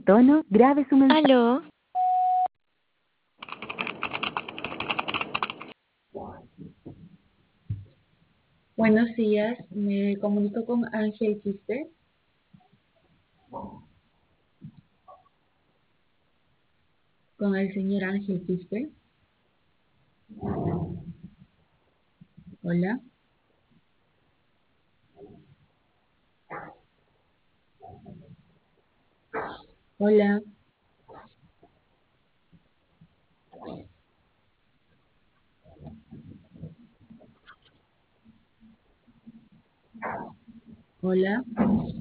tono, grabe su mensaje. Aló, Buenos días, me comunico con Ángel Quispe. Con el señor Ángel Quispe. Hola, hola, hola.